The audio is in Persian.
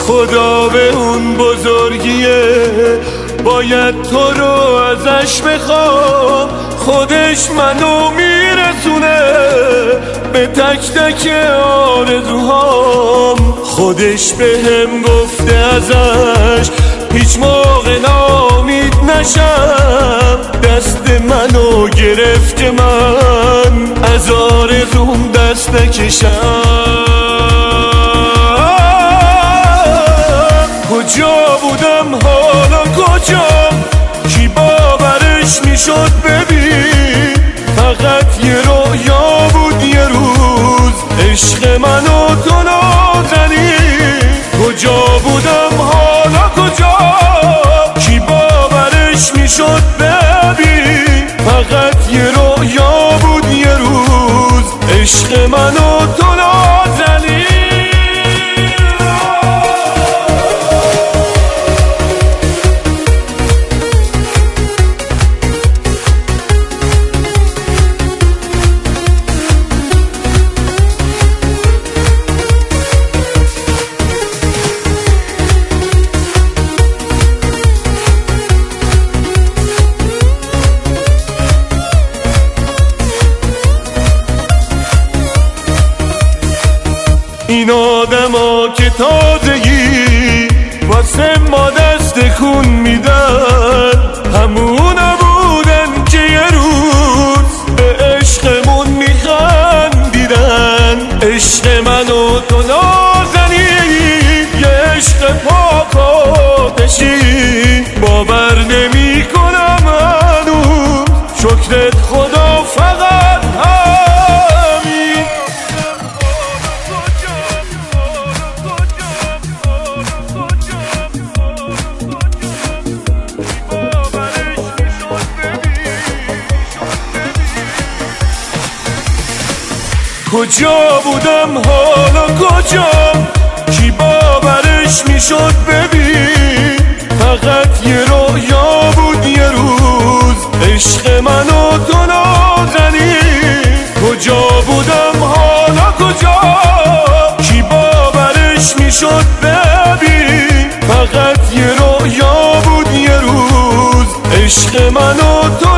خدا به اون بزرگیه باید تو رو ازش بخوام، خودش منو میرسونه به تک تک آرزوهام. خودش به هم گفته ازش هیچ موقع ناامید نشم، دست منو گرفت که من از آرزوم دست نکشم. کجا بودم حالا کجام، کی باورش میشد ببین، فقط یه رویا بود یه روز عشق من و تو نازنی. کجا بودم حالا کجا، کی باورش میشد ببین، فقط یه رویا بود یه روز عشق من و تو نازنی. این آدما که تازگی واسه ما دست خون میدن، همونا بودن که یه روز به عشقمون میخندیدن. عشق من و تو نازنی یه عشق پاک آتشی، باور نمی کنم هنوز شکرت خدا فقط همین. کجا بودم حالا کجام، کی باورش میشد ببین، فقط یه رویا بود یه روز عشق من و تو نازنی. کجا بودم حالا کجا، کی باورش میشد ببین، فقط یه رویا بود یه روز عشق من و تو